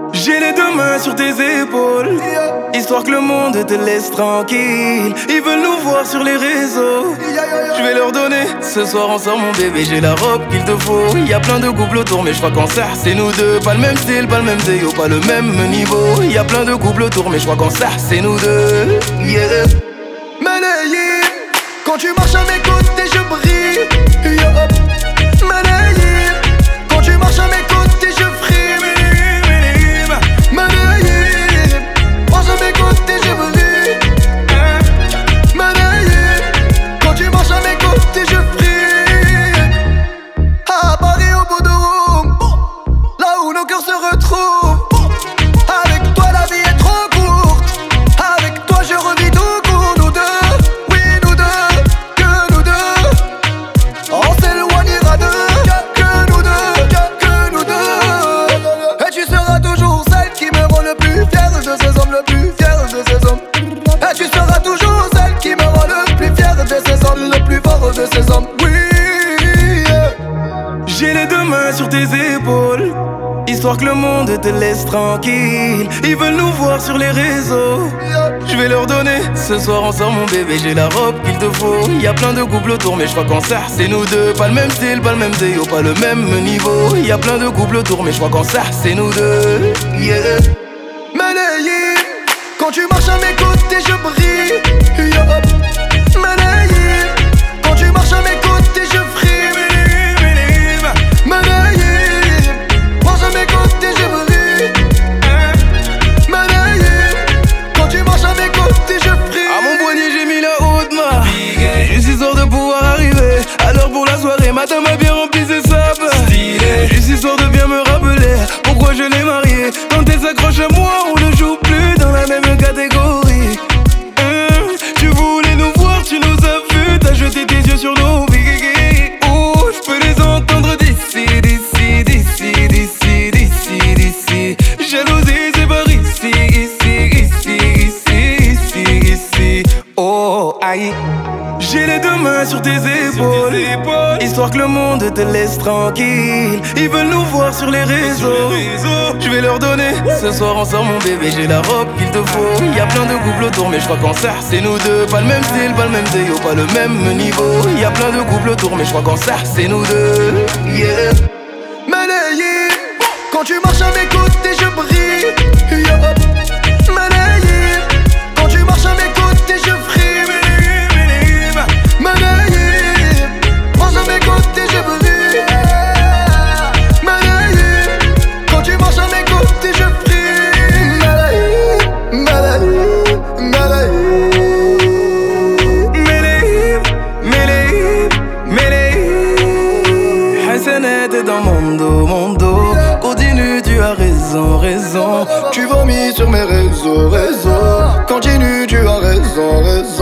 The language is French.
J'ai les deux mains sur tes épaules, histoire que le monde te laisse tranquille. Ils veulent nous voir sur les réseaux, je vais leur donner. Ce soir on sort mon bébé, j'ai la robe qu'il te faut. Y'a plein de couples autour mais je crois qu'en ça c'est nous deux. Pas le même style, pas le même zéo, pas le même niveau. Y'a plein de couples autour mais je crois qu'en ça c'est nous deux. Yeah. Manayim, quand tu marches à mes côtés je brille. Manayim, quand tu marches à mes côtés je frime. Manayim, marche à mes côtés je brille. Manayim, quand tu marches à mes côtés je frime. À Paris au bout de Rome, là où nos cœurs se retrouvent. Avec toi la vie est trop courte, avec toi je revis tout court. Nous deux, oui nous deux, que nous deux. On s'éloignera d'eux, que nous deux, que nous deux. Et tu seras toujours celle qui me rend le plus fier de ces hommes, le plus fier de ces hommes. Et tu seras toujours celle qui me rend le plus fier de ces hommes, le plus fort de ces hommes. Oui, yeah. J'ai les deux mains sur tes épaules, histoire que le monde te laisse tranquille. Ils veulent nous voir sur les réseaux, je vais leur donner. Ce soir on sort mon bébé, j'ai la robe qu'il te faut. Y'a plein de couples autour mais je crois qu'en ça c'est nous deux. Pas le même style, pas le même zéo, pas le même niveau. Y'a plein de couples autour mais je crois qu'en ça c'est nous deux. Yeah. Manayim, quand tu marches à mes côtés je brille. Manayim, quand tu marches à mes côtés je frime. Manayim, marche à mes côtés je brille. Manayim, quand tu marches à mes côtés je frime. À mon poignet j'ai mis la haute main, juste histoire de pouvoir arriver à l'heure pour la soirée. Madame a bien rempli ses sapes, juste histoire de bien me rappeler pourquoi je l'ai mariée. Quand elle s'accroche à moi on ne joue plus dans la même catégorie. Tu voulais nous voir, tu nous as vus, t'as jeté tes yeux sur nos vies. Oh, je peux les entendre d'ici, d'ici, d'ici, d'ici, d'ici, d'ici. Jalousie c'est par ici, ici, ici, ici, ici, ici. Oh, aïe. J'ai les deux mains sur tes épaules, histoire que le monde te laisse tranquille. Ils veulent nous voir sur les réseaux, je vais leur donner. Ce soir on sort mon bébé, j'ai la robe qu'il te faut. Y'a plein de couples autour mais je crois qu'en ça c'est nous deux. Pas le même style, pas le même zéo, pas le même niveau. Y'a plein de couples autour mais je crois qu'en ça c'est nous deux. Yeah. Manayim, quand tu marches à mes côtés je brille. Manayim, quand tu marches à mes côtés je frime. Manayim, marche à mes côtés je brille. Manayim, quand tu marches à mes côtés je frime. Manayim, Manayim, Manayim. Méléhim, Méléhim, Méléhim. Hassanet est dans mon dos, mon dos. Continue, tu as raison, raison. Tu vomis sur mes réseaux, réseaux. Continue, tu as raison, raison.